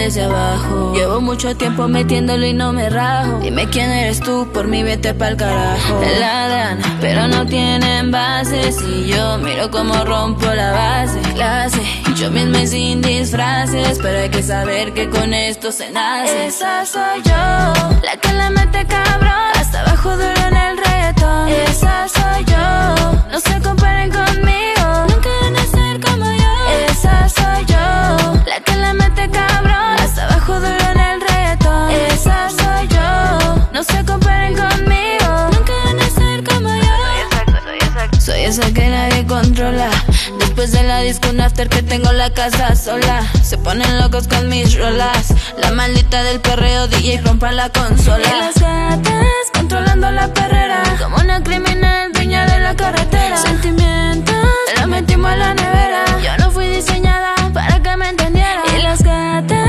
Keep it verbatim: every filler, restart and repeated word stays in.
desde abajo. Llevo mucho tiempo metiéndolo y no me rajo. Dime quién eres tú, por mí vete pa'l carajo. Me ladran, pero no tienen bases. Y yo miro como rompo la base. Clase, yo misma y sin disfraces. Pero hay que saber que con esto se nace. Esa soy yo, la que le mete cabrón, hasta abajo duro en el reggaetón. Esa soy yo, no se comparen conmigo, nunca van a ser como yo. Esa soy yo, la que le mete cabrón, hasta abajo duro en el reggaetón. Esa soy yo, no se comparen conmigo, nunca van a ser como yo. Soy esa, soy esa que nadie controla. Después de la disco un after que tengo la casa sola. Se ponen locos con mis rolas. La maldita del perreo, D J rompa la consola. Y las gatas controlando la perrera, como una criminal dueña de la carretera. Sentimientos, la metimos a la nevera. Yo no fui diseñada para que me entendieran.